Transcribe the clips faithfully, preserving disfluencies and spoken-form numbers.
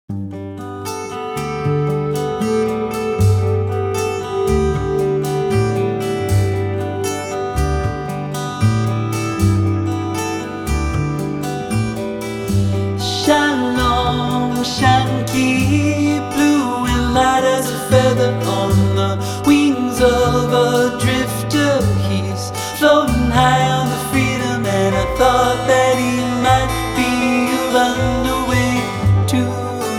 Shalom, Shanky, blue and light as a feather on the wings of a drifter. He's floating high on the freedom, and I thought that he might be a runaway too.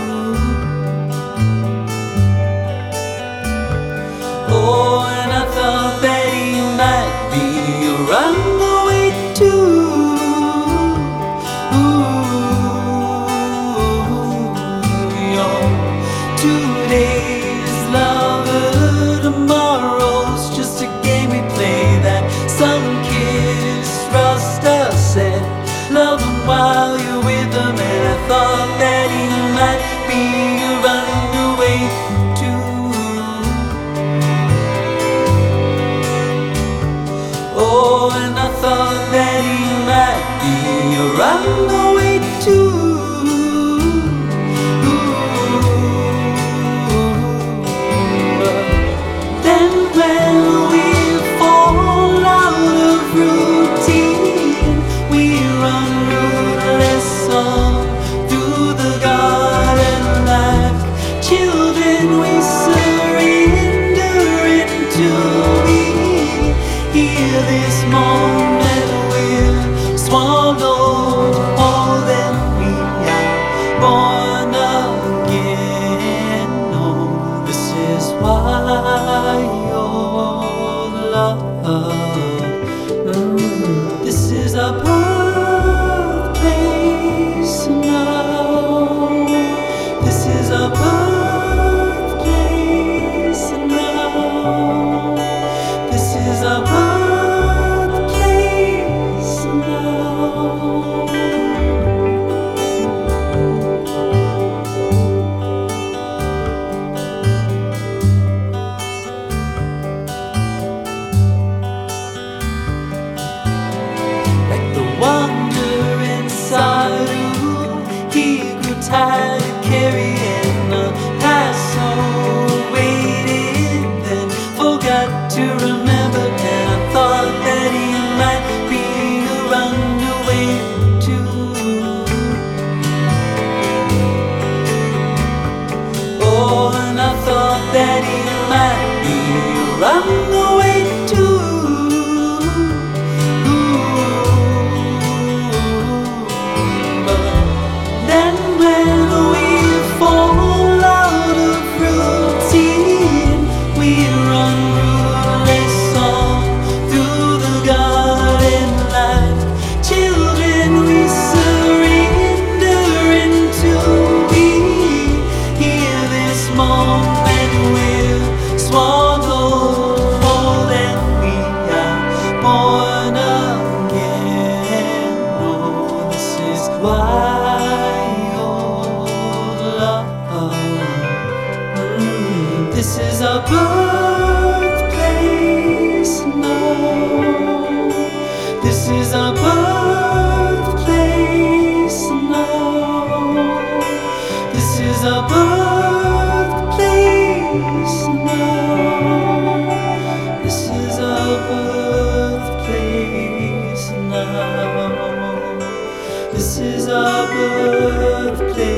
Oh, and I thought that he might be a runaway too. Today's lover, tomorrow's just a game we play. That sun-kissed Rasta said, love him while you're with him, and I thought that he might be a runaway too. Oh, and I thought that he might be a runaway too. This moment we'll swallow more than we are born again. Oh, this is why your love, mm, this is our birthplace now. This is our birthplace now. This is our birthplace. Tired of carrying the past, so waited, then forgot to remember. And I thought that he might be a runaway too. Oh, and I thought that he might be a runaway too. This is our birthplace now. This is our birthplace now. This is our birthplace now. This is our birthplace now. This is our birthplace.